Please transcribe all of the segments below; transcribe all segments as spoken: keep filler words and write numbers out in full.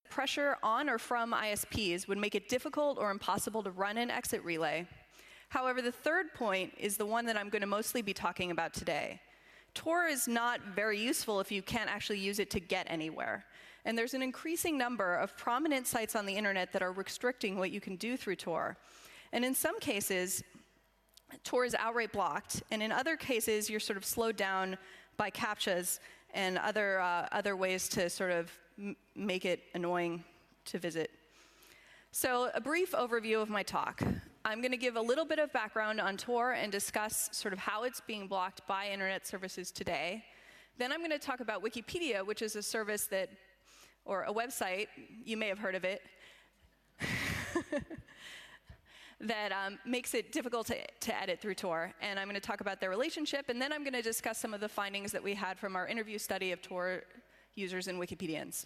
pressure on or from I S Ps would make it difficult or impossible to run an exit relay. However, the third point is the one that I'm going to mostly be talking about today. Tor is not very useful if you can't actually use it to get anywhere. And there's an increasing number of prominent sites on the internet that are restricting what you can do through Tor. And in some cases, Tor is outright blocked, and in other cases, you're sort of slowed down by CAPTCHAs and other, uh, other ways to sort of m make it annoying to visit. So a brief overview of my talk. I'm going to give a little bit of background on Tor and discuss sort of how it's being blocked by internet services today. Then I'm going to talk about Wikipedia, which is a service that, or a website, you may have heard of it, that um, makes it difficult to, to edit through Tor. And I'm going to talk about their relationship, and then I'm going to discuss some of the findings that we had from our interview study of Tor users and Wikipedians.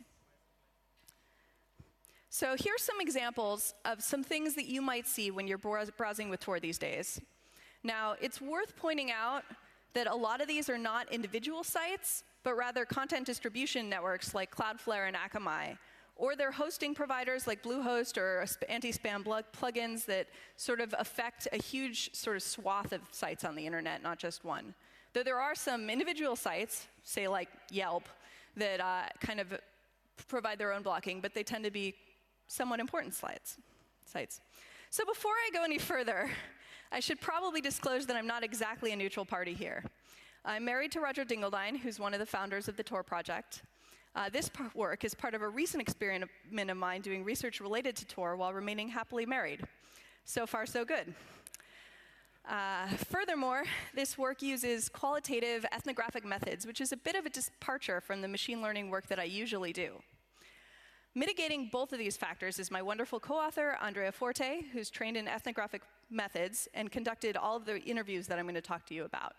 So here's some examples of some things that you might see when you're browsing with Tor these days. Now, it's worth pointing out that a lot of these are not individual sites, but rather content distribution networks like Cloudflare and Akamai, or they're hosting providers like Bluehost or anti-spam plugins that sort of affect a huge sort of swath of sites on the internet, not just one. Though there are some individual sites, say like Yelp, that uh, kind of provide their own blocking, but they tend to be somewhat important sites. sites. So before I go any further, I should probably disclose that I'm not exactly a neutral party here. I'm married to Roger Dingledine, who's one of the founders of the Tor project. Uh, this work is part of a recent experiment of mine doing research related to Tor while remaining happily married. So far, so good. Uh, furthermore, this work uses qualitative ethnographic methods, which is a bit of a departure from the machine learning work that I usually do. Mitigating both of these factors is my wonderful co-author, Andrea Forte, who's trained in ethnographic methods and conducted all of the interviews that I'm going to talk to you about.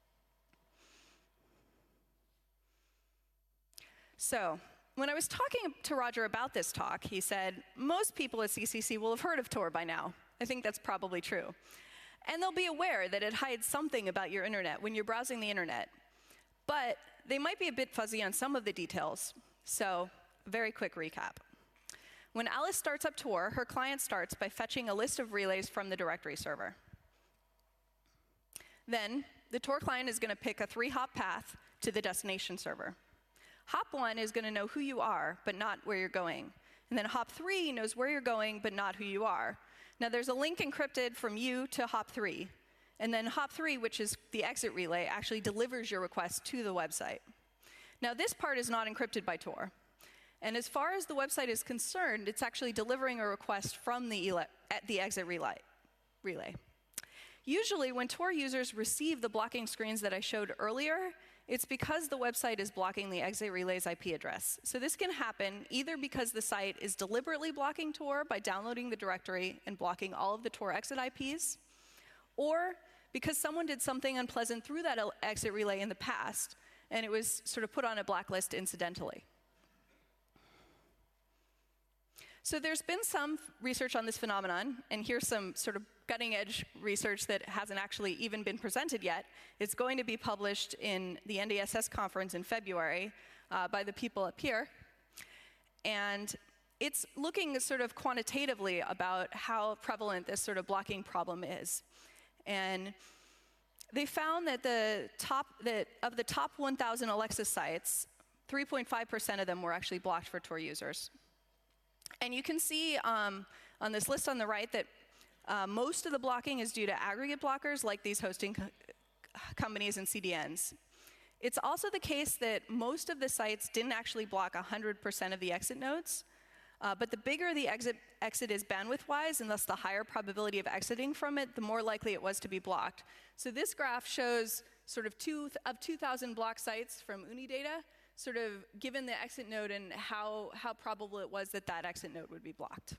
So, when I was talking to Roger about this talk, he said, most people at C C C will have heard of Tor by now. I think that's probably true. And they'll be aware that it hides something about your internet when you're browsing the internet. But they might be a bit fuzzy on some of the details. So, very quick recap. When Alice starts up Tor, her client starts by fetching a list of relays from the directory server. Then, the Tor client is going to pick a three-hop path to the destination server. Hop one is going to know who you are, but not where you're going. And then hop three knows where you're going, but not who you are. Now, there's a link encrypted from you to hop three. And then hop three, which is the exit relay, actually delivers your request to the website. Now, this part is not encrypted by Tor. And as far as the website is concerned, it's actually delivering a request from the, the exit relay. relay. Usually, when Tor users receive the blocking screens that I showed earlier, it's because the website is blocking the exit relay's I P address. So this can happen either because the site is deliberately blocking Tor by downloading the directory and blocking all of the Tor exit I Ps, or because someone did something unpleasant through that exit relay in the past, and it was sort of put on a blacklist incidentally. So there's been some research on this phenomenon, and here's some sort of cutting-edge research that hasn't actually even been presented yet. It's going to be published in the N D S S conference in February uh, by the people up here. And it's looking sort of quantitatively about how prevalent this sort of blocking problem is. And they found that, the top, that of the top one thousand Alexa sites, three point five percent of them were actually blocked for Tor users. And you can see um, on this list on the right that uh, most of the blocking is due to aggregate blockers like these hosting co companies and C D Ns. It's also the case that most of the sites didn't actually block one hundred percent of the exit nodes. Uh, but the bigger the exit, exit is bandwidth-wise, and thus the higher probability of exiting from it, the more likely it was to be blocked. So this graph shows sort of two of two thousand block sites from Unidata, sort of given the exit node and how, how probable it was that that exit node would be blocked.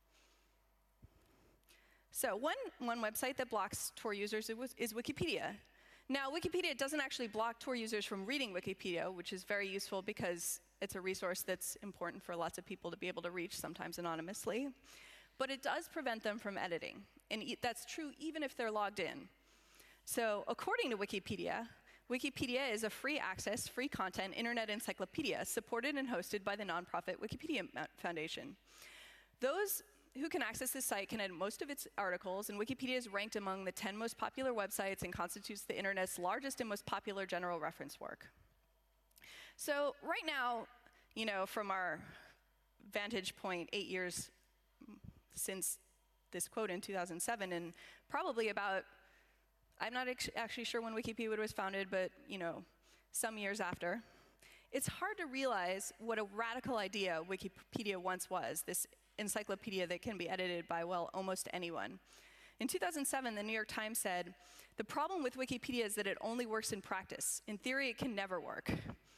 So one, one website that blocks Tor users is Wikipedia. Now, Wikipedia doesn't actually block Tor users from reading Wikipedia, which is very useful because it's a resource that's important for lots of people to be able to reach, sometimes anonymously. But it does prevent them from editing. And e that's true even if they're logged in. So according to Wikipedia, Wikipedia is a free access, free content internet encyclopedia supported and hosted by the nonprofit Wikipedia Foundation. Those who can access this site can edit most of its articles, and Wikipedia is ranked among the ten most popular websites and constitutes the internet's largest and most popular general reference work. So right now, you know, from our vantage point, eight years since this quote in two thousand seven, and probably about, I'm not actually sure when Wikipedia was founded, but you know, some years after, it's hard to realize what a radical idea Wikipedia once was, this encyclopedia that can be edited by, well, almost anyone. In two thousand seven, the New York Times said, "The problem with Wikipedia is that it only works in practice. In theory, it can never work."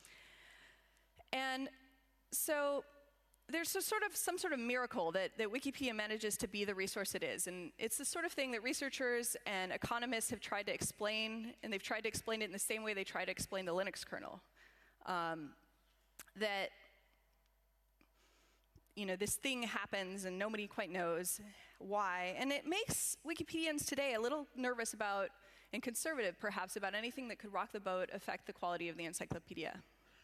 And so there's a sort of some sort of miracle that, that Wikipedia manages to be the resource it is. And it's the sort of thing that researchers and economists have tried to explain, and they've tried to explain it in the same way they try to explain the Linux kernel. Um, that you know, this thing happens and nobody quite knows why. And it makes Wikipedians today a little nervous about, and conservative perhaps, about anything that could rock the boat, affect the quality of the encyclopedia.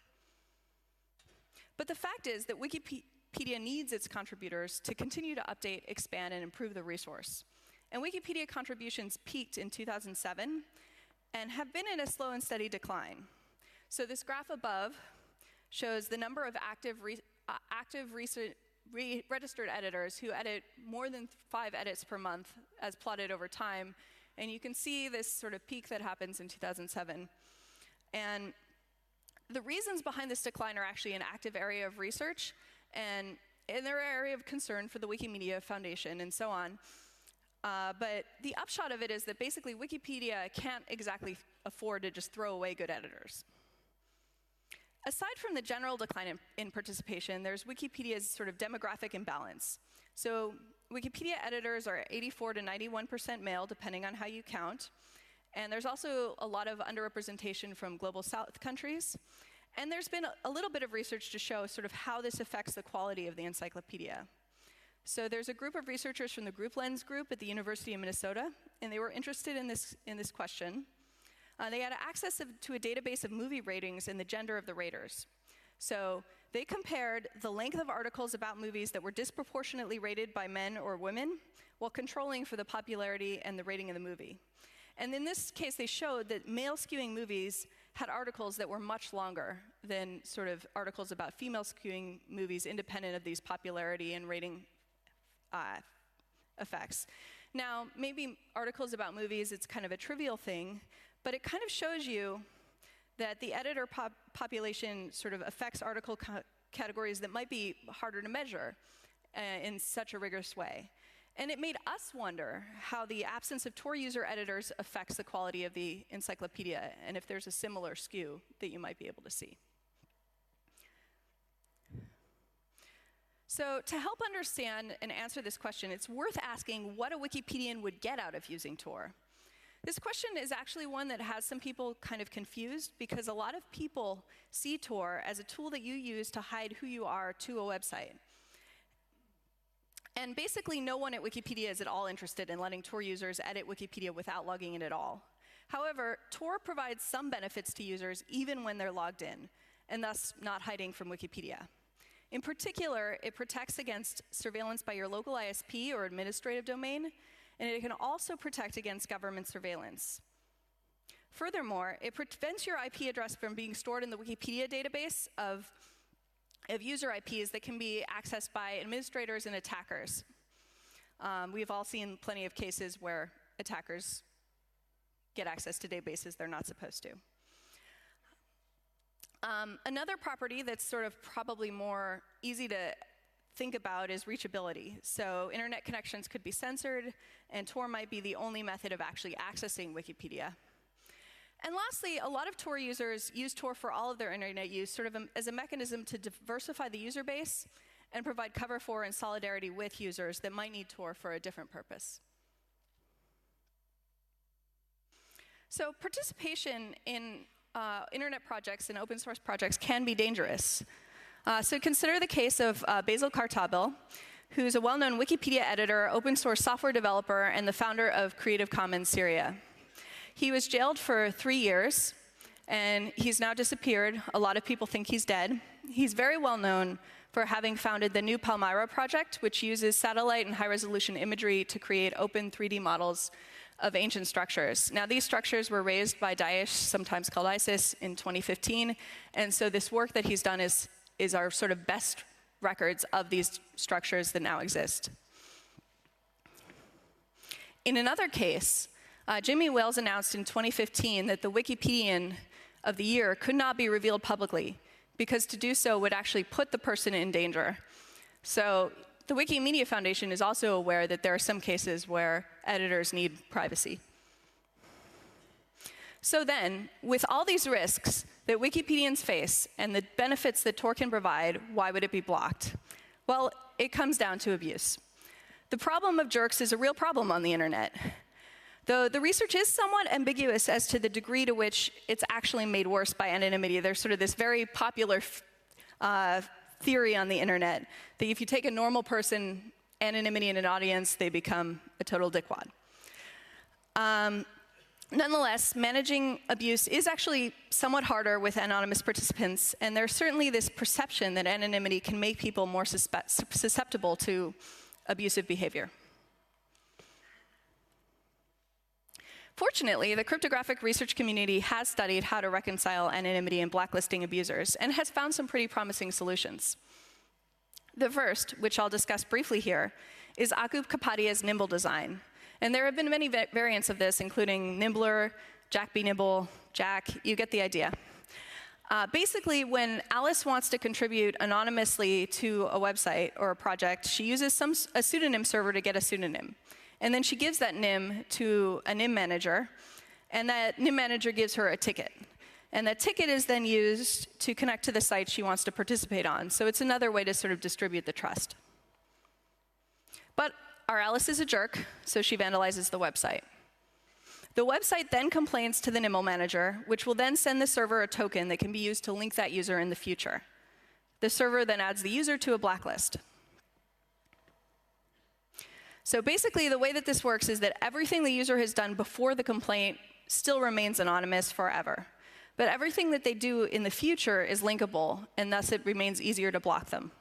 But the fact is that Wikipedia needs its contributors to continue to update, expand, and improve the resource. And Wikipedia contributions peaked in two thousand seven and have been in a slow and steady decline. So this graph above shows the number of active re uh, active re registered editors who edit more than five edits per month as plotted over time. And you can see this sort of peak that happens in two thousand seven. And the reasons behind this decline are actually an active area of research, and, and they're an area of concern for the Wikimedia Foundation and so on. Uh, but the upshot of it is that basically Wikipedia can't exactly afford to just throw away good editors. Aside from the general decline in, in participation, there's Wikipedia's sort of demographic imbalance. So Wikipedia editors are eighty-four to ninety-one percent male, depending on how you count. And there's also a lot of underrepresentation from global south countries. And there's been a, a little bit of research to show sort of how this affects the quality of the encyclopedia. So there's a group of researchers from the Group Lens group at the University of Minnesota, and they were interested in this, in this question. Uh, they had access of, to a database of movie ratings and the gender of the raters. So they compared the length of articles about movies that were disproportionately rated by men or women, while controlling for the popularity and the rating of the movie. And in this case, they showed that male-skewing movies had articles that were much longer than sort of articles about female-skewing movies, independent of these popularity and rating uh, effects. Now, maybe articles about movies, it's kind of a trivial thing, but it kind of shows you that the editor pop population sort of affects article categories that might be harder to measure uh, in such a rigorous way. And it made us wonder how the absence of Tor user editors affects the quality of the encyclopedia, and if there's a similar skew that you might be able to see. So to help understand and answer this question, it's worth asking what a Wikipedian would get out of using Tor. This question is actually one that has some people kind of confused, because a lot of people see Tor as a tool that you use to hide who you are to a website. And basically, no one at Wikipedia is at all interested in letting Tor users edit Wikipedia without logging in at all. However, Tor provides some benefits to users even when they're logged in, and thus not hiding from Wikipedia. In particular, it protects against surveillance by your local I S P or administrative domain, and it can also protect against government surveillance. Furthermore, it prevents your I P address from being stored in the Wikipedia database of of user I Ps that can be accessed by administrators and attackers. Um, we've all seen plenty of cases where attackers get access to databases they're not supposed to. Um, another property that's sort of probably more easy to think about is reachability. So internet connections could be censored, and Tor might be the only method of actually accessing Wikipedia. And lastly, a lot of Tor users use Tor for all of their internet use, sort of a, as a mechanism to diversify the user base and provide cover for and solidarity with users that might need Tor for a different purpose. So participation in uh, internet projects and open source projects can be dangerous. Uh, so consider the case of uh, Basil Kartabil, who's a well-known Wikipedia editor, open source software developer, and the founder of Creative Commons Syria. He was jailed for three years and he's now disappeared. A lot of people think he's dead. He's very well known for having founded the New Palmyra project, which uses satellite and high-resolution imagery to create open three D models of ancient structures. Now, these structures were raised by Daesh, sometimes called ISIS, in twenty fifteen, and so this work that he's done is, is our sort of best records of these structures that now exist. In another case, uh, Jimmy Wales announced in twenty fifteen that the Wikipedian of the year could not be revealed publicly, because to do so would actually put the person in danger. So the Wikimedia Foundation is also aware that there are some cases where editors need privacy. So then, with all these risks that Wikipedians face and the benefits that Tor can provide, why would it be blocked? Well, it comes down to abuse. The problem of jerks is a real problem on the internet. Though the research is somewhat ambiguous as to the degree to which it's actually made worse by anonymity. There's sort of this very popular uh, theory on the internet that if you take a normal person, anonymity in an audience, they become a total dickwad. Um, nonetheless, managing abuse is actually somewhat harder with anonymous participants, and there's certainly this perception that anonymity can make people more susceptible to abusive behavior. Fortunately, the cryptographic research community has studied how to reconcile anonymity and blacklisting abusers and has found some pretty promising solutions. The first, which I'll discuss briefly here, is Akub Kapadia's Nimble design. And there have been many va variants of this, including Nimbler, Jack B. Nimble, Jack, you get the idea. Uh, basically, when Alice wants to contribute anonymously to a website or a project, she uses some, a pseudonym server to get a pseudonym. And then she gives that N I M to a N I M manager, and that N I M manager gives her a ticket. And that ticket is then used to connect to the site she wants to participate on. So it's another way to sort of distribute the trust. But our Alice is a jerk, so she vandalizes the website. The website then complains to the N I M L manager, which will then send the server a token that can be used to link that user in the future. The server then adds the user to a blacklist. So basically, the way that this works is that everything the user has done before the complaint still remains anonymous forever. But everything that they do in the future is linkable, and thus it remains easier to block them.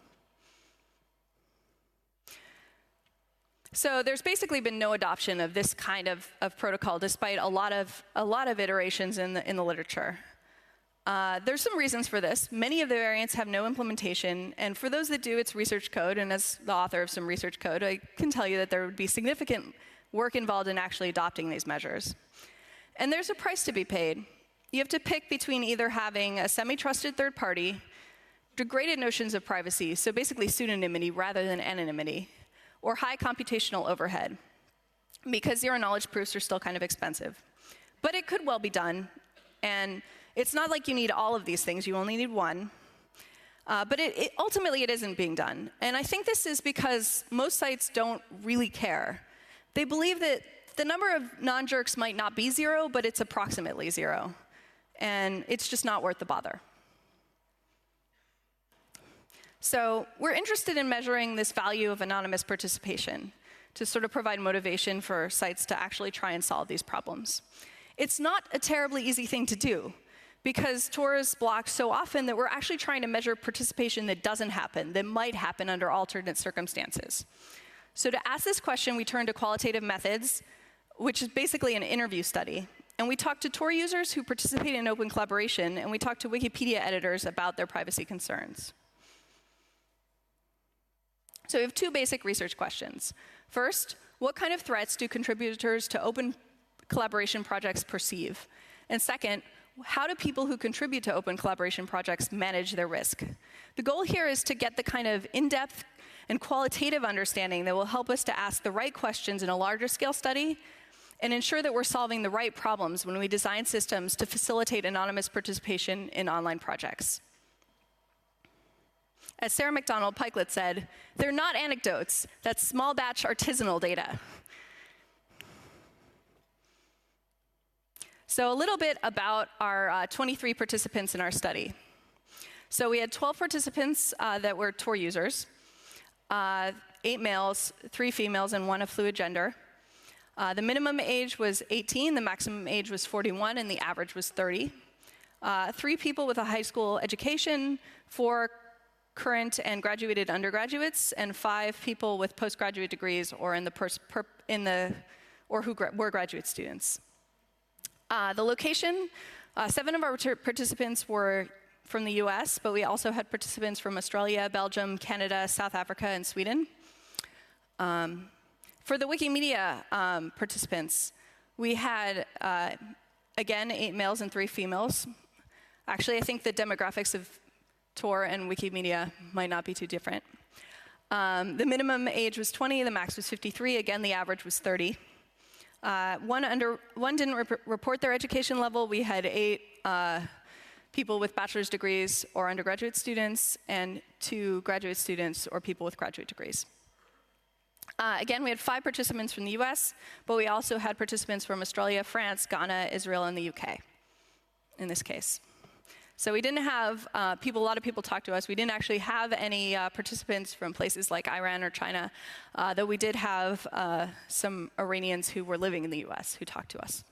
So there's basically been no adoption of this kind of, of protocol, despite a lot of, a lot of iterations in the, in the literature. Uh, there's some reasons for this. Many of the variants have no implementation, and for those that do, it's research code, and as the author of some research code, I can tell you that there would be significant work involved in actually adopting these measures. And there's a price to be paid. You have to pick between either having a semi-trusted third party, degraded notions of privacy, so basically pseudonymity rather than anonymity, or high computational overhead, because zero-knowledge proofs are still kind of expensive. But it could well be done, and it's not like you need all of these things, you only need one. Uh, but it, it, ultimately, it isn't being done. And I think this is because most sites don't really care. They believe that the number of non-jerks might not be zero, but it's approximately zero. And it's just not worth the bother. So we're interested in measuring this value of anonymous participation to sort of provide motivation for sites to actually try and solve these problems. It's not a terribly easy thing to do, because Tor is blocked so often that we're actually trying to measure participation that doesn't happen, that might happen under alternate circumstances. So to ask this question, we turn to qualitative methods, which is basically an interview study. And we talk to Tor users who participate in open collaboration, and we talk to Wikipedia editors about their privacy concerns. So we have two basic research questions. First, what kind of threats do contributors to open collaboration projects perceive? And second, how do people who contribute to open collaboration projects manage their risk? The goal here is to get the kind of in-depth and qualitative understanding that will help us to ask the right questions in a larger scale study and ensure that we're solving the right problems when we design systems to facilitate anonymous participation in online projects. As Sarah McDonald Pikelet said, they're not anecdotes, that's small batch artisanal data. So a little bit about our uh, twenty-three participants in our study. So we had twelve participants uh, that were Tor users, uh, eight males, three females, and one of fluid gender. Uh, the minimum age was eighteen, the maximum age was forty-one, and the average was thirty. uh, three people with a high school education, four current and graduated undergraduates, and five people with postgraduate degrees or in the pers per in the or who gra were graduate students. Uh, the location, uh, seven of our participants were from the U S, but we also had participants from Australia, Belgium, Canada, South Africa, and Sweden. Um, for the Wikimedia um, participants, we had, uh, again, eight males and three females. Actually, I think the demographics of Tor and Wikimedia might not be too different. Um, the minimum age was twenty, the max was fifty-three. Again, the average was thirty. Uh, one, under, one didn't rep report their education level. We had eight uh, people with bachelor's degrees or undergraduate students, and two graduate students or people with graduate degrees. Uh, again, we had five participants from the U S, but we also had participants from Australia, France, Ghana, Israel, and the U K in this case. So we didn't have uh, people, a lot of people talked to us. We didn't actually have any uh, participants from places like Iran or China, uh, though we did have uh, some Iranians who were living in the U S who talked to us.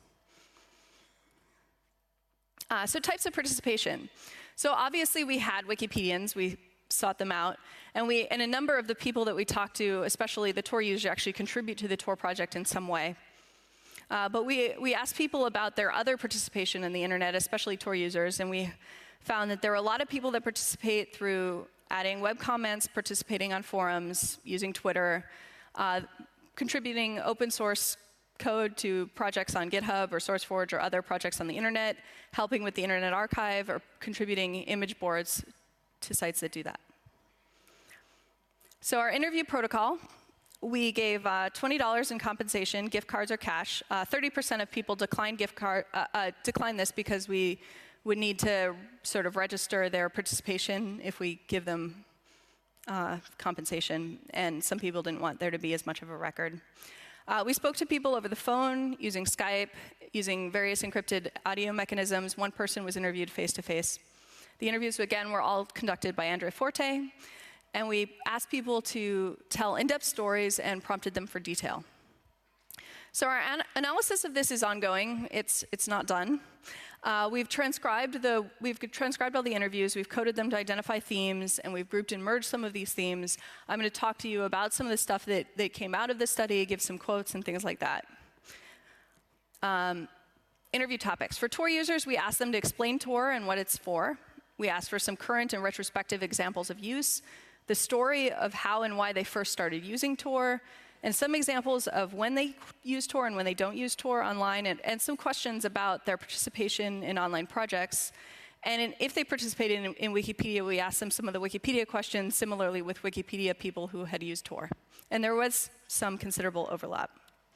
Uh, so types of participation. So obviously we had Wikipedians, we sought them out, and, we, and a number of the people that we talked to, especially the Tor users, actually contribute to the Tor project in some way. Uh, but we, we asked people about their other participation in the internet, especially Tor users, and we found that there were a lot of people that participate through adding web comments, participating on forums, using Twitter, uh, contributing open source code to projects on GitHub or SourceForge or other projects on the internet, helping with the Internet Archive, or contributing image boards to sites that do that. So our interview protocol, we gave uh, twenty dollars in compensation, gift cards or cash. thirty percent uh, of people declined gift card, uh, uh, declined this because we would need to sort of register their participation if we give them uh, compensation, and some people didn't want there to be as much of a record. Uh, we spoke to people over the phone, using Skype, using various encrypted audio mechanisms. One person was interviewed face-to-face. The interviews, again, were all conducted by Andre Forte. And we asked people to tell in-depth stories and prompted them for detail. So our an analysis of this is ongoing. It's, it's not done. Uh, we've transcribed the, we've transcribed all the interviews, we've coded them to identify themes, and we've grouped and merged some of these themes. I'm going to talk to you about some of the stuff that, that came out of the study, give some quotes and things like that. Um, interview topics. For Tor users, we asked them to explain Tor and what it's for. We asked for some current and retrospective examples of use, the story of how and why they first started using Tor, and some examples of when they use Tor and when they don't use Tor online, and, and some questions about their participation in online projects. And in, if they participated in, in Wikipedia, we asked them some of the Wikipedia questions, similarly with Wikipedia people who had used Tor. And there was some considerable overlap.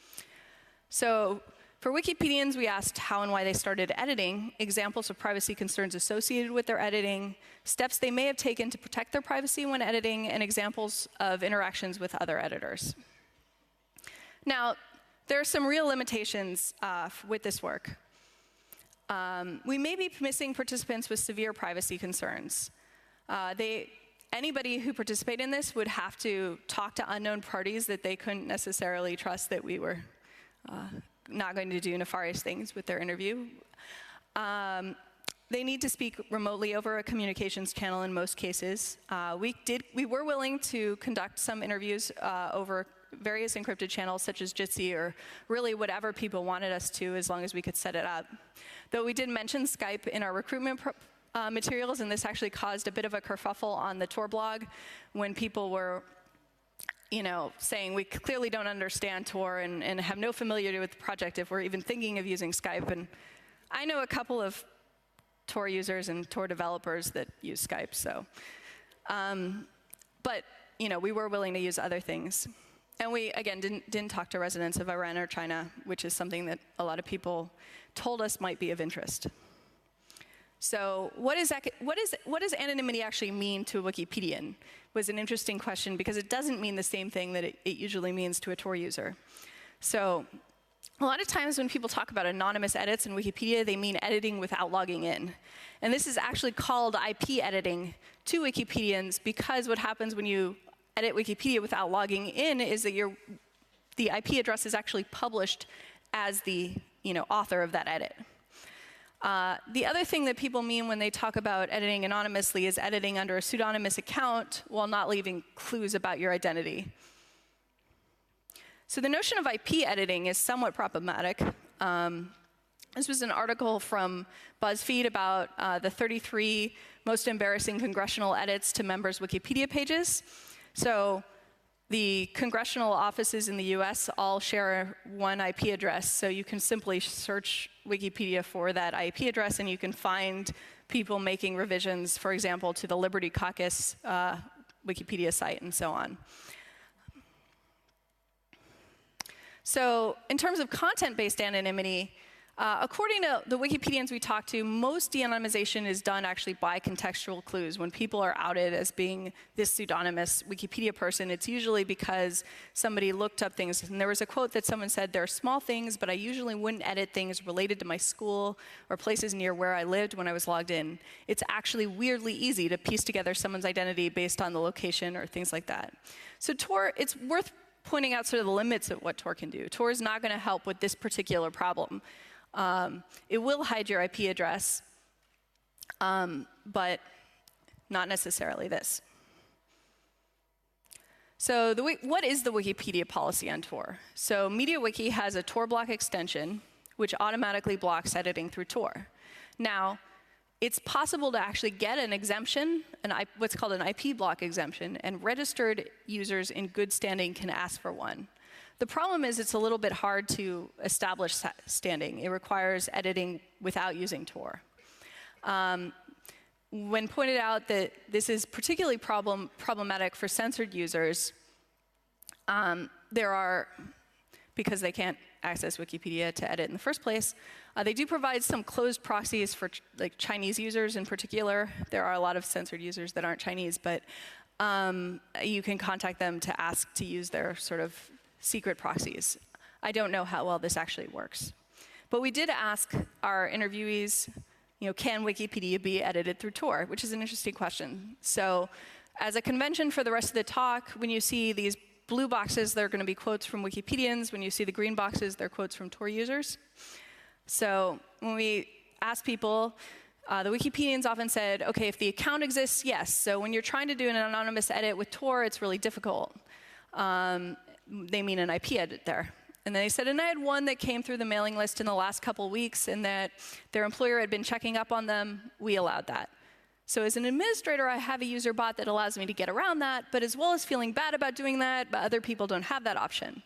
So for Wikipedians, we asked how and why they started editing, examples of privacy concerns associated with their editing, steps they may have taken to protect their privacy when editing, and examples of interactions with other editors. Now, there are some real limitations uh, with this work. Um, we may be missing participants with severe privacy concerns. Uh, they, anybody who participated in this would have to talk to unknown parties that they couldn't necessarily trust that we were uh, not going to do nefarious things with their interview. Um, they need to speak remotely over a communications channel in most cases. Uh, we, did, we were willing to conduct some interviews uh, over various encrypted channels such as Jitsi, or really whatever people wanted us to, as long as we could set it up. Though we did mention Skype in our recruitment pro uh, materials, and this actually caused a bit of a kerfuffle on the Tor blog when people were you know, saying we clearly don't understand Tor and, and have no familiarity with the project if we're even thinking of using Skype. And I know a couple of Tor users and Tor developers that use Skype, so. Um, but, you know, we were willing to use other things. And we, again, didn't, didn't talk to residents of Iran or China, which is something that a lot of people told us might be of interest. So what, is, what, is, what does anonymity actually mean to a Wikipedian was an interesting question, because it doesn't mean the same thing that it, it usually means to a Tor user. So a lot of times when people talk about anonymous edits in Wikipedia, they mean editing without logging in. And this is actually called I P editing to Wikipedians, because what happens when you edit Wikipedia without logging in is that your, the I P address is actually published as the you know, author of that edit. Uh, the other thing that people mean when they talk about editing anonymously is editing under a pseudonymous account while not leaving clues about your identity. So the notion of I P editing is somewhat problematic. Um, this was an article from BuzzFeed about uh, the thirty-three most embarrassing congressional edits to members' Wikipedia pages. So the congressional offices in the U S all share one I P address, so you can simply search Wikipedia for that I P address, and you can find people making revisions, for example, to the Liberty Caucus uh, Wikipedia site and so on. So in terms of content-based anonymity, uh, according to the Wikipedians we talked to, most de-anonymization is done actually by contextual clues. When people are outed as being this pseudonymous Wikipedia person, it's usually because somebody looked up things. And there was a quote that someone said, "There are small things, but I usually wouldn't edit things related to my school or places near where I lived when I was logged in. It's actually weirdly easy to piece together someone's identity based on the location or things like that." So Tor, it's worth pointing out sort of the limits of what Tor can do. Tor is not going to help with this particular problem. Um, it will hide your I P address, um, but not necessarily this. So the, what is the Wikipedia policy on Tor? So MediaWiki has a Tor block extension, which automatically blocks editing through Tor. Now, it's possible to actually get an exemption, an I, what's called an I P block exemption, and registered users in good standing can ask for one. The problem is it's a little bit hard to establish standing. It requires editing without using Tor. Um, when pointed out that this is particularly problem, problematic for censored users, um, there are, because they can't access Wikipedia to edit in the first place, uh, they do provide some closed proxies for ch like Chinese users in particular. There are a lot of censored users that aren't Chinese, but um, you can contact them to ask to use their sort of secret proxies. I don't know how well this actually works. But we did ask our interviewees, you know, can Wikipedia be edited through Tor, which is an interesting question. So as a convention for the rest of the talk, when you see these blue boxes, they're going to be quotes from Wikipedians. When you see the green boxes, they're quotes from Tor users. So when we asked people, uh, the Wikipedians often said, okay, if the account exists, yes. So when you're trying to do an anonymous edit with Tor, it's really difficult. Um, they mean an I P edit there. And they said, and I had one that came through the mailing list in the last couple weeks, and that their employer had been checking up on them. We allowed that. So as an administrator, I have a user bot that allows me to get around that, but as well as feeling bad about doing that, but other people don't have that option.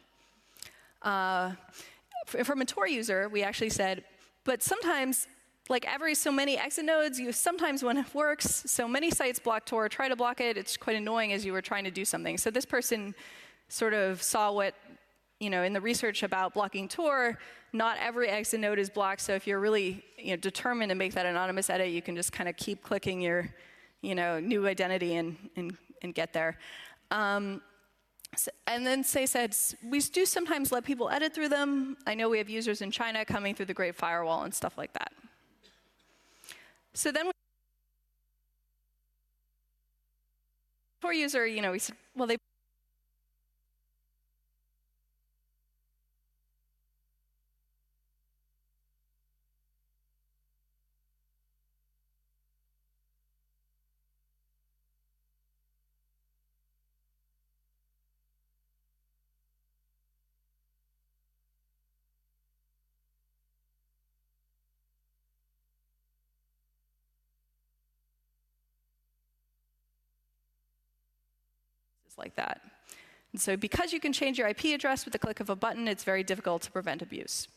Uh, from a Tor user, we actually said, but sometimes, like every so many exit nodes, you sometimes when it works, so many sites block Tor, try to block it, it's quite annoying as you were trying to do something. So this person sort of saw what, you know, in the research about blocking Tor, not every exit node is blocked, so if you're really, you know, determined to make that anonymous edit, you can just kind of keep clicking your, you know, new identity and, and, and get there. Um, so, and then they said, we do sometimes let people edit through them. I know we have users in China coming through the Great Firewall and stuff like that. So then, we, Tor user, you know, we said, well, they like that. And so because you can change your I P address with the click of a button, it's very difficult to prevent abuse.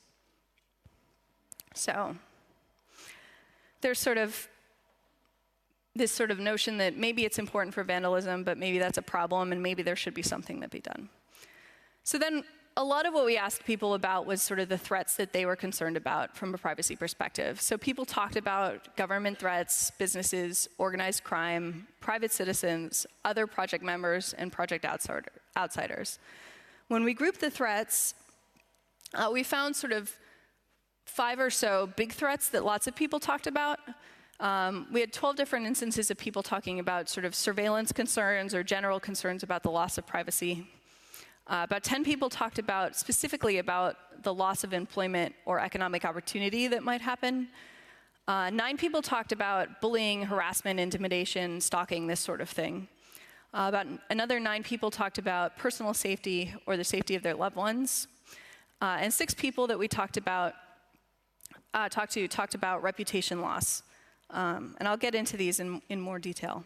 So there's sort of this sort of notion that maybe it's important for vandalism, but maybe that's a problem, and maybe there should be something that be done. So then a lot of what we asked people about was sort of the threats that they were concerned about from a privacy perspective. So people talked about government threats, businesses, organized crime, private citizens, other project members, and project outsiders. When we grouped the threats, uh, we found sort of five or so big threats that lots of people talked about. Um, we had twelve different instances of people talking about sort of surveillance concerns or general concerns about the loss of privacy. Uh, about ten people talked about specifically about the loss of employment or economic opportunity that might happen. Uh, nine people talked about bullying, harassment, intimidation, stalking, this sort of thing. Uh, about another nine people talked about personal safety or the safety of their loved ones. Uh, and six people that we talked about, uh, talked to, talked about reputation loss. Um, and I'll get into these in, in more detail.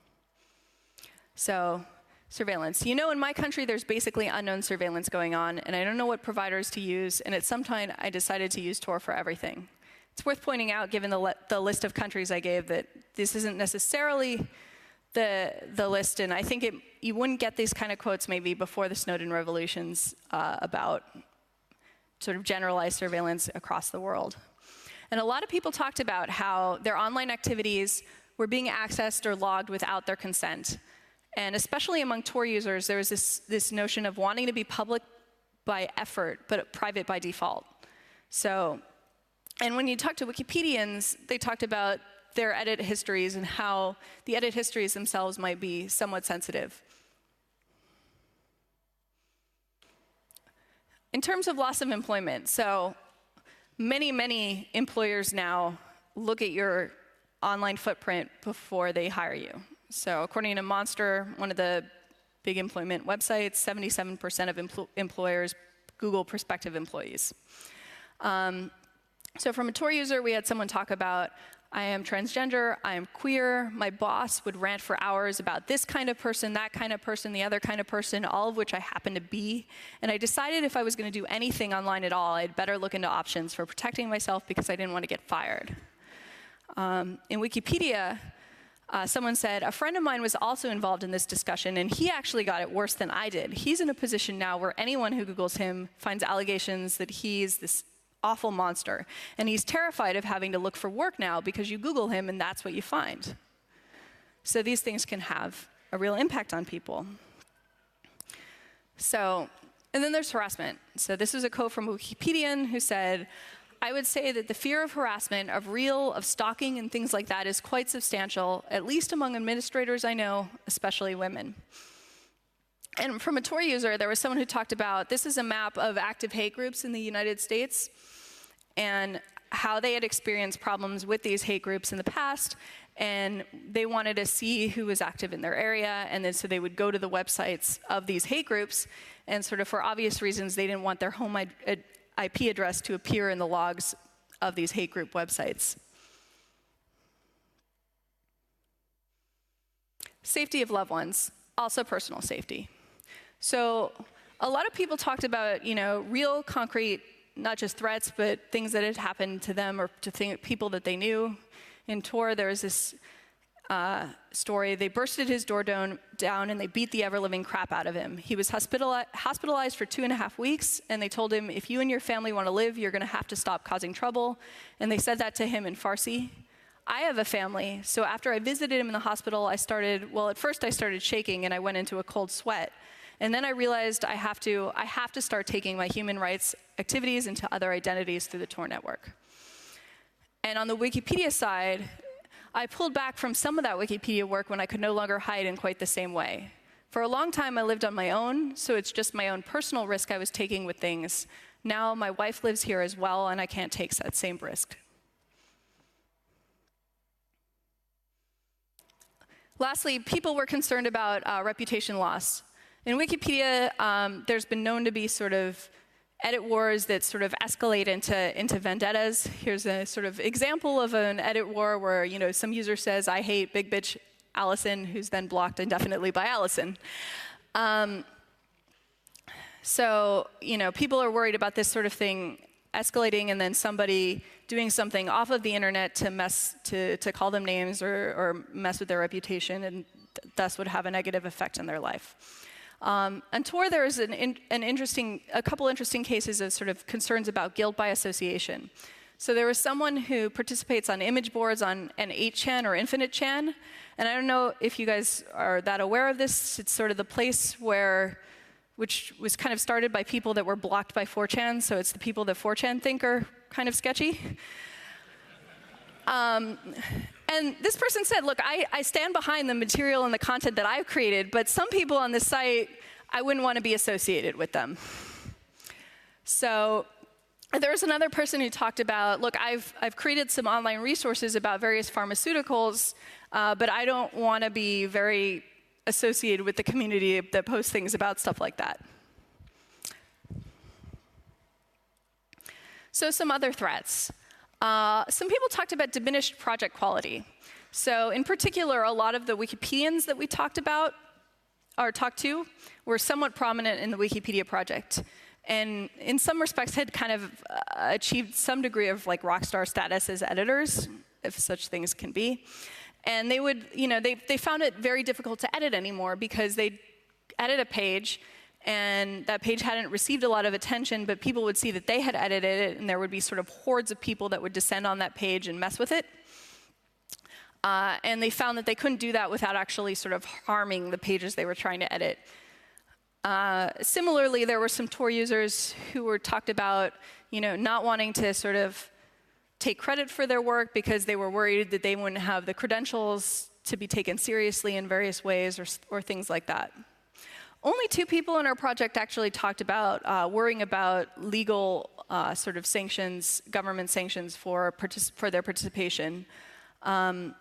So, surveillance. You know, in my country, there's basically unknown surveillance going on, and I don't know what providers to use, and at some time, I decided to use Tor for everything. It's worth pointing out, given the, le the list of countries I gave, that this isn't necessarily the, the list, and I think it, you wouldn't get these kind of quotes maybe before the Snowden revelations uh, about sort of generalized surveillance across the world. And a lot of people talked about how their online activities were being accessed or logged without their consent. And especially among Tor users, there was this, this notion of wanting to be public by effort, but private by default. So, and when you talk to Wikipedians, they talked about their edit histories and how the edit histories themselves might be somewhat sensitive. In terms of loss of employment, so many, many employers now look at your online footprint before they hire you. So according to Monster, one of the big employment websites, seventy-seven percent of empl employers Google prospective employees. Um, so from a Tor user, we had someone talk about, I am transgender, I am queer, my boss would rant for hours about this kind of person, that kind of person, the other kind of person, all of which I happen to be. And I decided if I was going to do anything online at all, I'd better look into options for protecting myself because I didn't want to get fired. Um, in Wikipedia, uh, someone said, a friend of mine was also involved in this discussion, and he actually got it worse than I did. He's in a position now where anyone who Googles him finds allegations that he's this awful monster. And he's terrified of having to look for work now because you Google him and that's what you find. So these things can have a real impact on people. So, and then there's harassment. So this is a quote from a Wikipedian who said, I would say that the fear of harassment, of real, of stalking and things like that is quite substantial, at least among administrators I know, especially women. And from a Tor user, there was someone who talked about, this is a map of active hate groups in the United States and how they had experienced problems with these hate groups in the past, and they wanted to see who was active in their area, and then so they would go to the websites of these hate groups, and sort of for obvious reasons, they didn't want their home I P address to appear in the logs of these hate group websites. Safety of loved ones, also personal safety. So a lot of people talked about, you know, real concrete, not just threats, but things that had happened to them or to th people that they knew. In Tor, there was this uh, story. They bursted his door down, down and they beat the ever-living crap out of him. He was hospitali hospitalized for two and a half weeks, and they told him, if you and your family want to live, you're going to have to stop causing trouble. And they said that to him in Farsi. I have a family, so after I visited him in the hospital, I started, well, at first I started shaking and I went into a cold sweat. And then I realized I have to, I have to start taking my human rights activities into other identities through the Tor network. And on the Wikipedia side, I pulled back from some of that Wikipedia work when I could no longer hide in quite the same way. For a long time, I lived on my own, so it's just my own personal risk I was taking with things. Now my wife lives here as well, and I can't take that same risk. Lastly, people were concerned about uh, reputation loss. In Wikipedia, um, there's been known to be sort of edit wars that sort of escalate into, into vendettas. Here's a sort of example of an edit war where, you know, some user says, I hate big bitch Allison, who's then blocked indefinitely by Allison. Um, so, you know, people are worried about this sort of thing escalating and then somebody doing something off of the internet to mess, to, to call them names or, or mess with their reputation, and th thus would have a negative effect on their life. Um, on Tor, there is an, in, an interesting, a couple interesting cases of sort of concerns about guilt by association. So there was someone who participates on image boards on an eight chan or Infinite Chan, and I don't know if you guys are that aware of this. It's sort of the place where, which was kind of started by people that were blocked by four chan, so it's the people that four chan think are kind of sketchy. Um, and this person said, look, I, I stand behind the material and the content that I've created, but some people on this site, I wouldn't want to be associated with them. So there was another person who talked about, look, I've, I've created some online resources about various pharmaceuticals, uh, but I don't want to be very associated with the community that posts things about stuff like that. So some other threats. Uh, some people talked about diminished project quality. So in particular, a lot of the Wikipedians that we talked about, or talked to, were somewhat prominent in the Wikipedia project. And in some respects had kind of uh, achieved some degree of like rock star status as editors, if such things can be. And they would, you know, they, they found it very difficult to edit anymore because they'd edit a page and that page hadn't received a lot of attention, but people would see that they had edited it, and there would be sort of hordes of people that would descend on that page and mess with it. Uh, and they found that they couldn't do that without actually sort of harming the pages they were trying to edit. Uh, similarly, there were some Tor users who were talked about, you know, not wanting to sort of take credit for their work because they were worried that they wouldn't have the credentials to be taken seriously in various ways, or, or things like that. Only two people in our project actually talked about uh, worrying about legal uh, sort of sanctions, government sanctions for, for their participation. Um,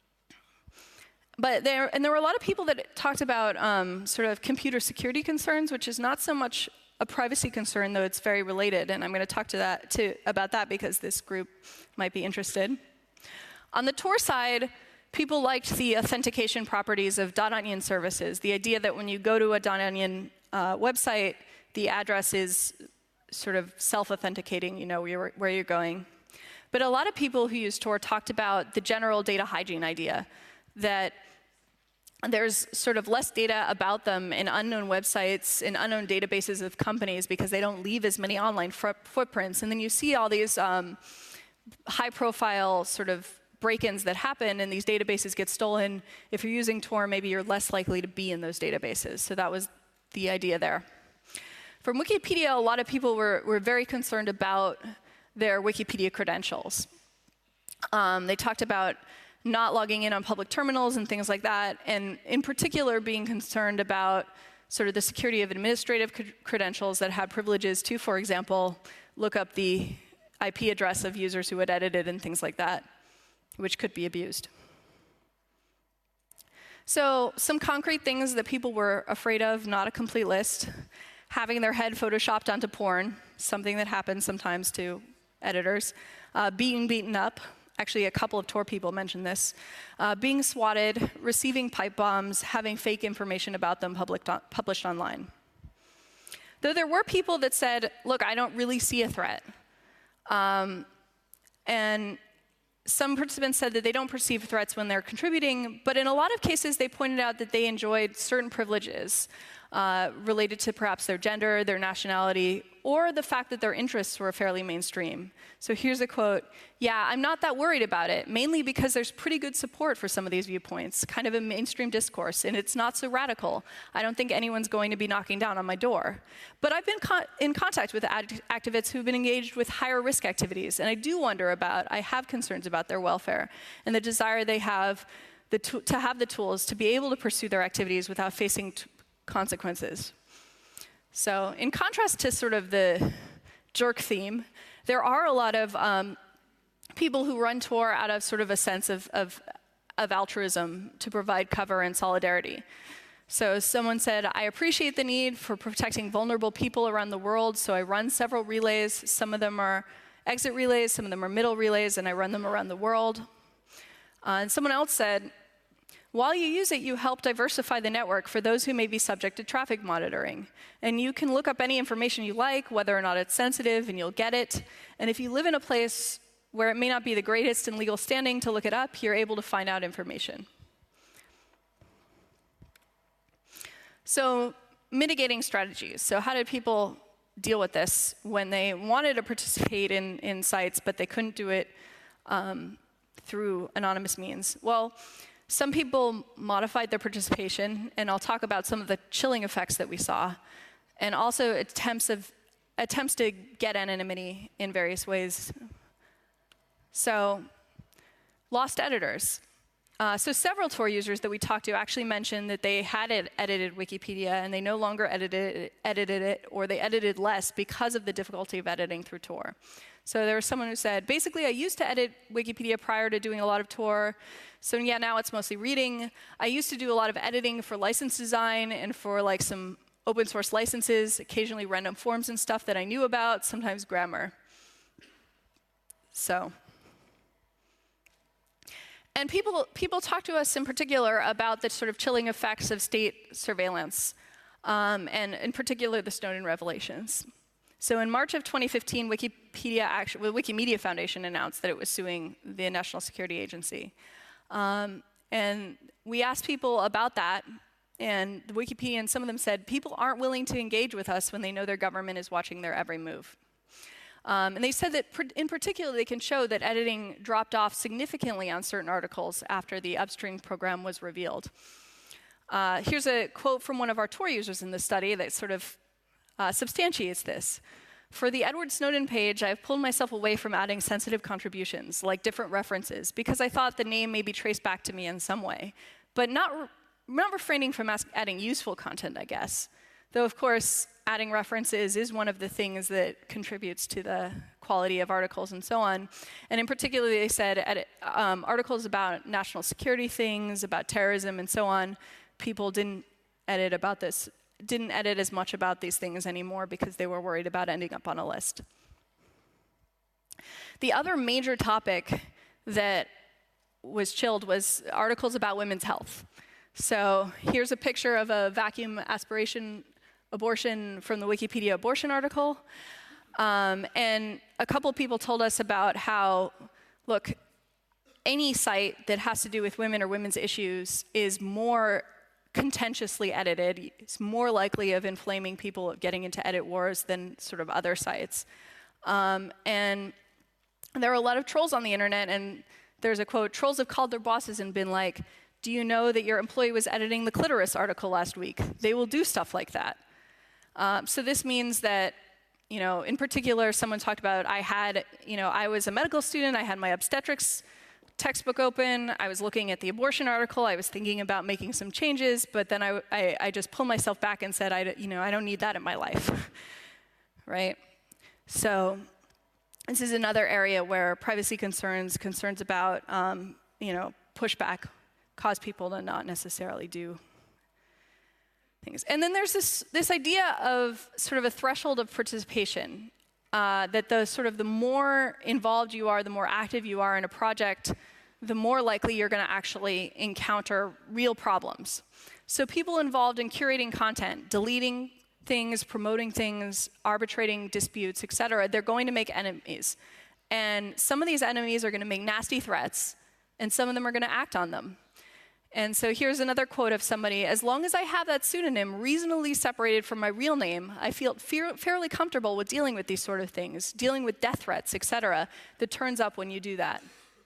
but there, and there were a lot of people that talked about um, sort of computer security concerns, which is not so much a privacy concern, though it's very related. And I'm going to talk to that to, about that because this group might be interested. On the Tor side, people liked the authentication properties of .onion services, the idea that when you go to a .onion uh, website, the address is sort of self-authenticating, you know, where you're, where you're going. But a lot of people who use Tor talked about the general data hygiene idea, that there's sort of less data about them in unknown websites, in unknown databases of companies, because they don't leave as many online footprints. And then you see all these um, high-profile sort of break-ins that happen, and these databases get stolen. If you're using Tor, maybe you're less likely to be in those databases. So that was the idea there. From Wikipedia, a lot of people were, were very concerned about their Wikipedia credentials. Um, they talked about not logging in on public terminals and things like that, and in particular being concerned about sort of the security of administrative credentials that had privileges to, for example, look up the I P address of users who had edited and things like that, which could be abused. So some concrete things that people were afraid of, not a complete list. Having their head photoshopped onto porn, something that happens sometimes to editors. Uh, being beaten up. Actually, a couple of Tor people mentioned this. Uh, being swatted, receiving pipe bombs, having fake information about them public published online. Though there were people that said, look, I don't really see a threat. Um, and some participants said that they don't perceive threats when they're contributing, but in a lot of cases, they pointed out that they enjoyed certain privileges uh, related to perhaps their gender, their nationality, or the fact that their interests were fairly mainstream. So here's a quote: yeah, I'm not that worried about it, mainly because there's pretty good support for some of these viewpoints, kind of a mainstream discourse, and it's not so radical. I don't think anyone's going to be knocking down on my door. But I've been con in contact with act activists who've been engaged with higher risk activities, and I do wonder about, I have concerns about their welfare and the desire they have the to have the tools to be able to pursue their activities without facing t consequences. So in contrast to sort of the jerk theme, there are a lot of um, people who run Tor out of sort of a sense of, of, of altruism to provide cover and solidarity. So someone said, I appreciate the need for protecting vulnerable people around the world, so I run several relays. Some of them are exit relays, some of them are middle relays, and I run them around the world. Uh, and someone else said, while you use it, you help diversify the network for those who may be subject to traffic monitoring. And you can look up any information you like, whether or not it's sensitive, and you'll get it. And if you live in a place where it may not be the greatest in legal standing to look it up, you're able to find out information. So mitigating strategies. So how did people deal with this when they wanted to participate in, in sites, but they couldn't do it um, through anonymous means? Well, some people modified their participation, and I'll talk about some of the chilling effects that we saw, and also attempts, of, attempts to get anonymity in various ways. So, lost editors. Uh, so several Tor users that we talked to actually mentioned that they had ed edited Wikipedia and they no longer edited, edited it, or they edited less because of the difficulty of editing through Tor. So there was someone who said, basically, I used to edit Wikipedia prior to doing a lot of Tor. So yeah, now it's mostly reading. I used to do a lot of editing for license design and for like some open source licenses, occasionally random forms and stuff that I knew about, sometimes grammar. So. And people, people talk to us in particular about the sort of chilling effects of state surveillance, um, and in particular the Snowden revelations. So in March of twenty fifteen, Wikipedia actually, well, Wikimedia Foundation announced that it was suing the National Security Agency. Um, and we asked people about that, and the Wikipedians, some of them said, people aren't willing to engage with us when they know their government is watching their every move. Um, and they said that, in particular, they can show that editing dropped off significantly on certain articles after the upstream program was revealed. Uh, here's a quote from one of our Tor users in this study that sort of uh, substantiates this. For the Edward Snowden page, I've pulled myself away from adding sensitive contributions, like different references, because I thought the name may be traced back to me in some way, but not, re not refraining from adding useful content, I guess. Though, of course, adding references is one of the things that contributes to the quality of articles and so on. And in particular, they said edit, um, articles about national security things, about terrorism and so on, people didn't edit about this, didn't edit as much about these things anymore because they were worried about ending up on a list. The other major topic that was chilled was articles about women's health. So here's a picture of a vacuum aspiration abortion from the Wikipedia abortion article. Um, and a couple people told us about how, look, any site that has to do with women or women's issues is more contentiously edited. It's more likely of inflaming people getting into edit wars than sort of other sites. Um, and there are a lot of trolls on the internet, and there's a quote, trolls have called their bosses and been like, do you know that your employee was editing the clitoris article last week? They will do stuff like that. Um, so this means that, you know, in particular, someone talked about I had, you know, I was a medical student, I had my obstetrics textbook open, I was looking at the abortion article, I was thinking about making some changes, but then I, I, I just pulled myself back and said, I, you know, I don't need that in my life, right? So this is another area where privacy concerns, concerns about, um, you know, pushback cause people to not necessarily do things. And then there's this, this idea of sort of a threshold of participation, uh, that the sort of the more involved you are, the more active you are in a project, the more likely you're going to actually encounter real problems. So people involved in curating content, deleting things, promoting things, arbitrating disputes, et cetera, they're going to make enemies. And some of these enemies are going to make nasty threats, and some of them are going to act on them. And so here's another quote of somebody, as long as I have that pseudonym reasonably separated from my real name, I feel fairly comfortable with dealing with these sort of things, dealing with death threats, et cetera, that turns up when you do that.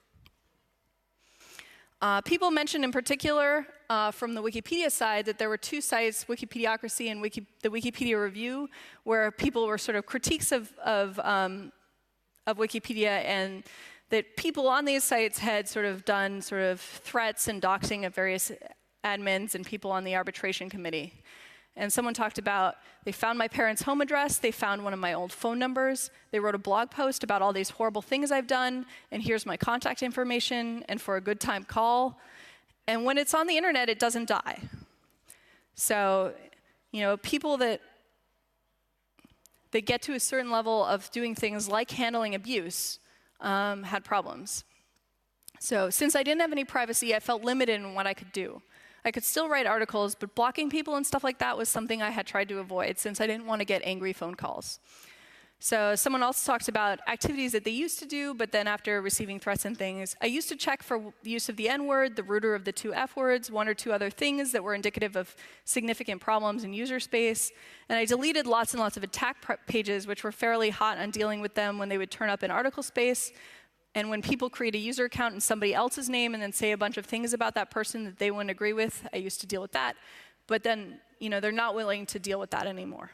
Uh, people mentioned in particular uh, from the Wikipedia side that there were two sites, Wikipediocracy and Wiki, the Wikipedia Review, where people were sort of critiques of, of, um, of Wikipedia, and that people on these sites had sort of done sort of threats and doxing of various admins and people on the arbitration committee. And someone talked about, they found my parents' home address, they found one of my old phone numbers, they wrote a blog post about all these horrible things I've done, and here's my contact information, and for a good time call. And when it's on the internet, it doesn't die. So, you know, people that, that get to a certain level of doing things like handling abuse um, had problems. So since I didn't have any privacy, I felt limited in what I could do. I could still write articles, but blocking people and stuff like that was something I had tried to avoid since I didn't want to get angry phone calls. So someone else talks about activities that they used to do, but then after receiving threats and things, I used to check for the use of the N word, the rooter of the two F words, one or two other things that were indicative of significant problems in user space. And I deleted lots and lots of attack pages, which were fairly hot on dealing with them when they would turn up in article space. And when people create a user account in somebody else's name and then say a bunch of things about that person that they wouldn't agree with, I used to deal with that. But then, you know, they're not willing to deal with that anymore.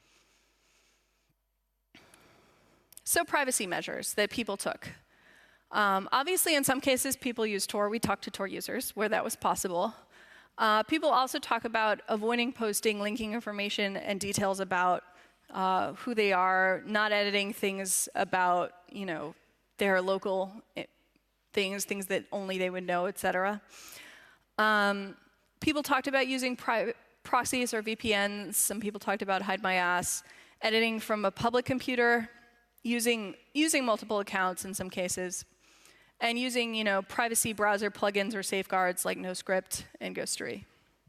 So privacy measures that people took. Um, obviously, in some cases, people use Tor. We talked to Tor users where that was possible. Uh, people also talk about avoiding posting, linking information and details about uh, who they are, not editing things about, you know, their local things, things that only they would know, et cetera. Um, people talked about using private proxies or V P Ns. Some people talked about hide my ass, editing from a public computer, using using multiple accounts in some cases, and using, you know, privacy browser plugins or safeguards like NoScript and Ghostery.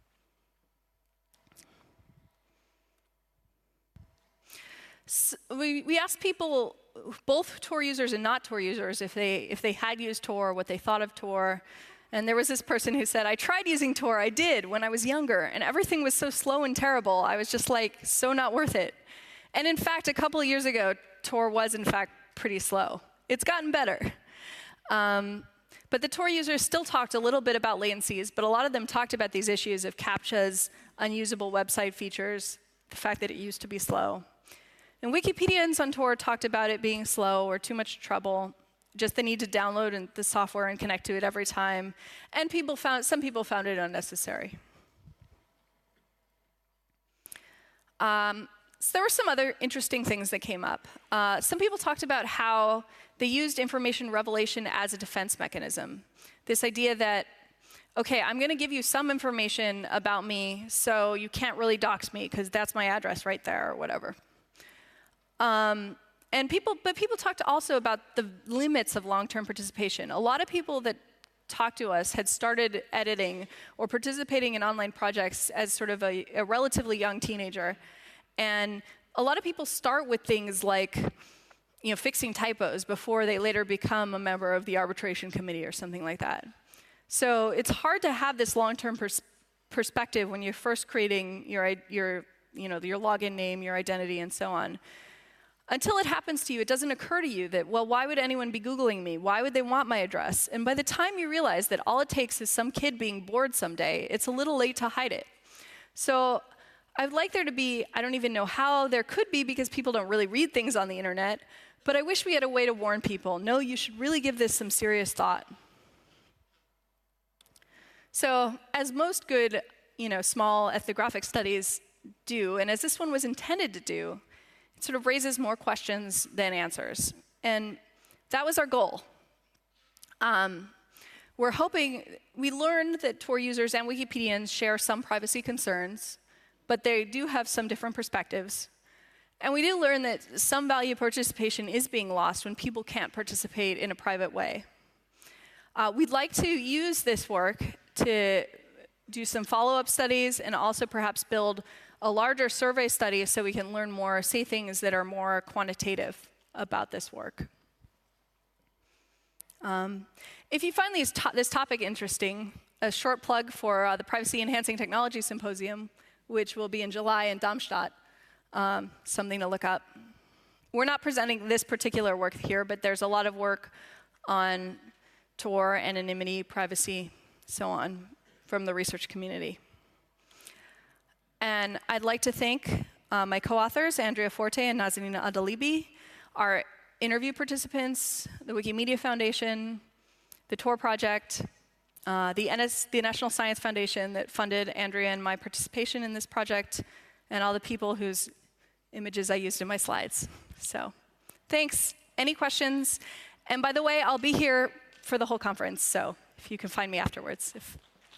So we, we asked people, both Tor users and not Tor users, if they, if they had used Tor, what they thought of Tor. And there was this person who said, I tried using Tor, I did, when I was younger, and everything was so slow and terrible. I was just like, so not worth it. And in fact, a couple of years ago, Tor was, in fact, pretty slow. It's gotten better. Um, but the Tor users still talked a little bit about latencies, but a lot of them talked about these issues of CAPTCHAs, unusable website features, the fact that it used to be slow. And Wikipedians on Tor talked about it being slow or too much trouble, just the need to download the software and connect to it every time. And people found, some people found it unnecessary. Um, so there were some other interesting things that came up. Uh, some people talked about how they used information revelation as a defense mechanism. This idea that, OK, I'm going to give you some information about me, so you can't really dox me, because that's my address right there, or whatever. Um, and people, but people talked also about the limits of long-term participation. A lot of people that talked to us had started editing or participating in online projects as sort of a, a relatively young teenager. And a lot of people start with things like, you know, fixing typos before they later become a member of the arbitration committee or something like that. So it's hard to have this long-term pers perspective when you're first creating your, your, you know, your login name, your identity, and so on. Until it happens to you, it doesn't occur to you that, well, why would anyone be Googling me? Why would they want my address? And by the time you realize that all it takes is some kid being bored someday, it's a little late to hide it. So I'd like there to be, I don't even know how there could be, because people don't really read things on the internet, but I wish we had a way to warn people, no, you should really give this some serious thought. So as most good, you know, small ethnographic studies do, and as this one was intended to do, it sort of raises more questions than answers. And that was our goal. Um, we're hoping, we learned that Tor users and Wikipedians share some privacy concerns, but they do have some different perspectives. And we do learn that some value participation is being lost when people can't participate in a private way. Uh, we'd like to use this work to do some follow-up studies and also perhaps build a larger survey study so we can learn more, say things that are more quantitative about this work. Um, if you find these to this topic interesting, a short plug for uh, the Privacy Enhancing Technology Symposium, which will be in July in Darmstadt, um, something to look up. We're not presenting this particular work here, but there's a lot of work on Tor, anonymity, privacy, so on, from the research community. And I'd like to thank uh, my co-authors, Andrea Forte and Nazanin Adalibi, our interview participants, the Wikimedia Foundation, the Tor Project, uh, the, N S, the National Science Foundation that funded Andrea and my participation in this project, and all the people whose images I used in my slides. So thanks. Any questions? And by the way, I'll be here for the whole conference, so if you can find me afterwards. If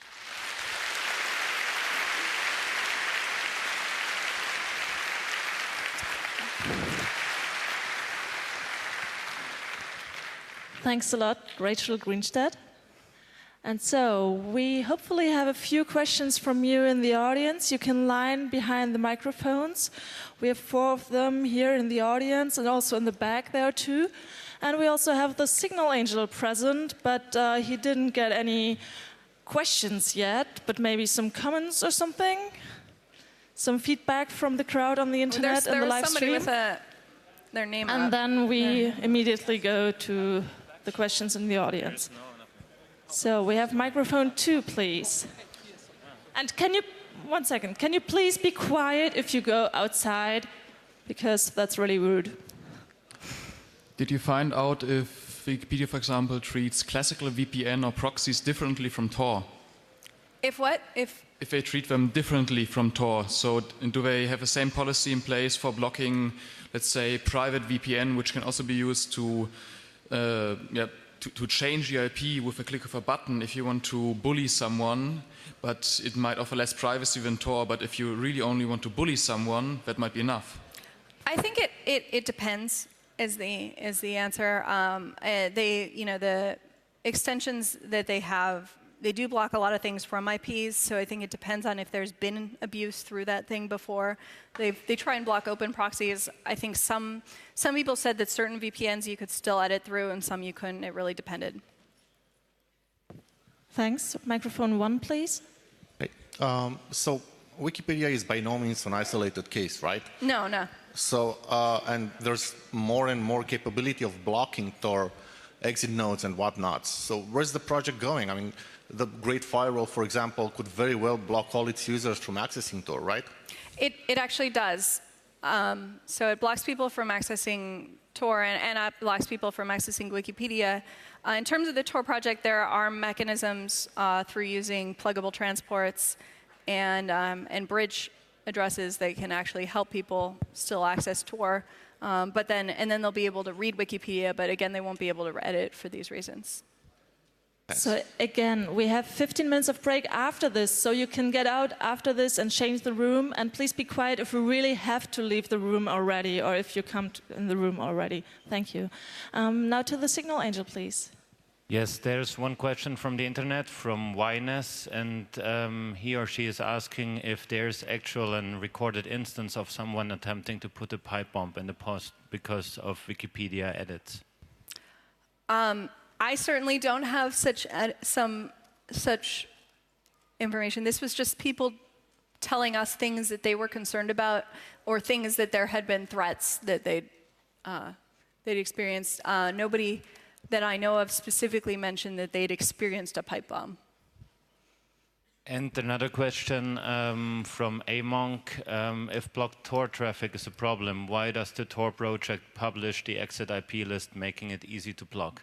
Thanks a lot, Rachel Greenstedt. And so we hopefully have a few questions from you in the audience. You can line behind the microphones. We have four of them here in the audience and also in the back there too. And we also have the Signal Angel present, but uh, he didn't get any questions yet, but maybe some comments or something? Some feedback from the crowd on the internet well, and the live stream? There was somebody with a, their name And up. then we yeah. immediately go to the questions in the audience. So we have microphone two, please. And can you, one second, can you please be quiet if you go outside? Because that's really rude. Did you find out if Wikipedia, for example, treats classical V P N or proxies differently from Tor? If what? If If they treat them differently from Tor, so do they have the same policy in place for blocking, let's say, private V P N, which can also be used to, uh, yeah, to, to change the I P with a click of a button if you want to bully someone, but it might offer less privacy than Tor, but if you really only want to bully someone, that might be enough? I think it, it, it depends is the, is the answer. Um, uh, they, you know, the extensions that they have, they do block a lot of things from I Ps, so I think it depends on if there's been abuse through that thing before. They've, they try and block open proxies. I think some, some people said that certain V P Ns you could still edit through and some you couldn't. It really depended. Thanks. Microphone one, please. Hey, um, so Wikipedia is by no means an isolated case, right? No, no. So, uh, and there's more and more capability of blocking Tor exit nodes and whatnot. So where's the project going? I mean, the Great Firewall, for example, could very well block all its users from accessing Tor, right? It, it actually does. Um, so it blocks people from accessing Tor and, and it blocks people from accessing Wikipedia. Uh, in terms of the Tor project, there are mechanisms uh, through using pluggable transports and, um, and bridge addresses that can actually help people still access Tor. Um, but then, and then they'll be able to read Wikipedia, but again, they won't be able to edit for these reasons. So again, we have fifteen minutes of break after this, so you can get out after this and change the room. And please be quiet if you really have to leave the room already, or if you come to in the room already. Thank you. Um, now to the Signal Angel, please. Yes, there's one question from the internet, from Yness, and um, he or she is asking if there's actual and recorded instance of someone attempting to put a pipe bomb in the post because of Wikipedia edits. Um, I certainly don't have such uh, some such information. This was just people telling us things that they were concerned about, or things that there had been threats that they'd uh, they'd experienced. Uh, nobody that I know of specifically mentioned that they'd experienced a pipe bomb. And another question um, from Amonk. Um, if blocked Tor traffic is a problem, why does the Tor project publish the exit I P list, making it easy to block?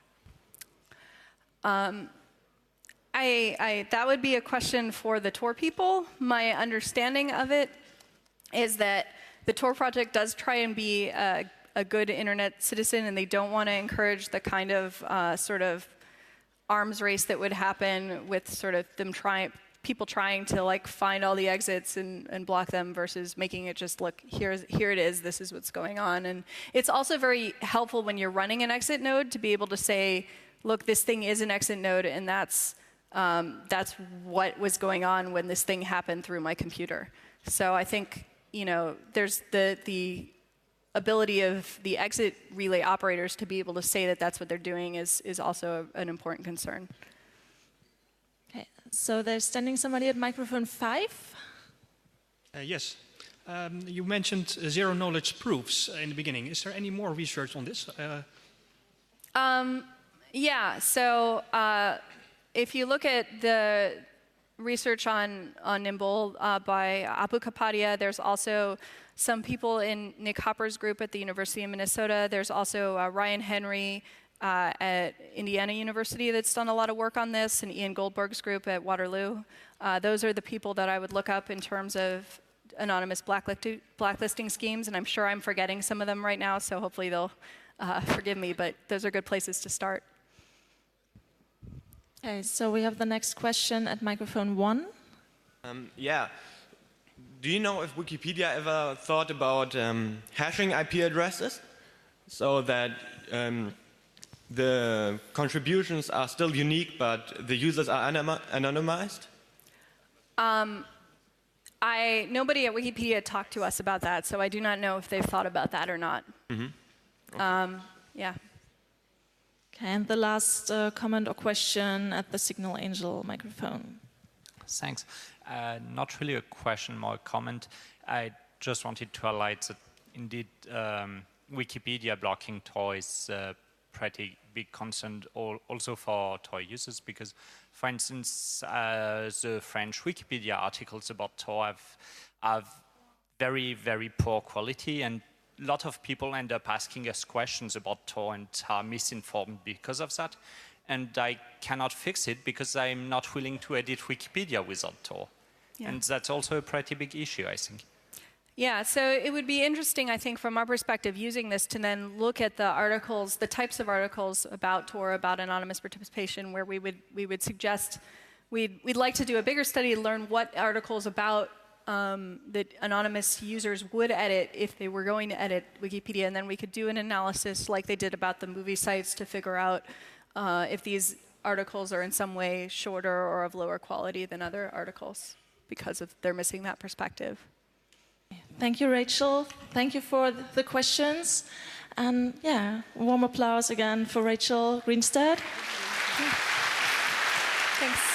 Um, I, I, that would be a question for the Tor people. My understanding of it is that the Tor project does try and be a, a good internet citizen, and they don't want to encourage the kind of uh, sort of arms race that would happen with sort of them trying, people trying to like find all the exits and, and block them versus making it just look, here's, here it is, this is what's going on. And it's also very helpful when you're running an exit node to be able to say, look, this thing is an exit node, and that's, um, that's what was going on when this thing happened through my computer. So I think, you know, there's the, the ability of the exit relay operators to be able to say that that's what they're doing is, is also a, an important concern. Okay, so there's standing somebody at microphone five. Uh, yes. Um, you mentioned uh, zero knowledge proofs in the beginning. Is there any more research on this? Uh, um, Yeah, so uh, if you look at the research on, on Nimble uh, by Apu Kapadia, there's also some people in Nick Hopper's group at the University of Minnesota. There's also uh, Ryan Henry uh, at Indiana University that's done a lot of work on this, and Ian Goldberg's group at Waterloo. Uh, those are the people that I would look up in terms of anonymous blacklisting, blacklisting schemes, and I'm sure I'm forgetting some of them right now, so hopefully they'll uh, forgive me, but those are good places to start. Okay, so we have the next question at microphone one. Um, yeah. Do you know if Wikipedia ever thought about um, hashing I P addresses so that um, the contributions are still unique, but the users are anonymized? Um, I, nobody at Wikipedia talked to us about that, so I do not know if they've thought about that or not. Mm-hmm. Okay. Um, yeah. Okay, and the last uh, comment or question at the Signal Angel microphone. Thanks. Uh, not really a question, more a comment. I just wanted to highlight that indeed um, Wikipedia blocking Tor is a pretty big concern all, also for Tor users, because, for instance, uh, the French Wikipedia articles about Tor have, have very, very poor quality, and a lot of people end up asking us questions about Tor and are misinformed because of that. And I cannot fix it because I'm not willing to edit Wikipedia without Tor. Yeah. And that's also a pretty big issue, I think. Yeah, so it would be interesting, I think, from our perspective, using this to then look at the articles, the types of articles about Tor, about anonymous participation, where we would we would suggest we'd we'd like to do a bigger study to learn what articles about um, that anonymous users would edit if they were going to edit Wikipedia, and then we could do an analysis like they did about the movie sites to figure out uh, if these articles are in some way shorter or of lower quality than other articles because of they're missing that perspective. Thank you, Rachel. Thank you for the questions. And yeah, warm applause again for Rachel Greenstad. Thanks.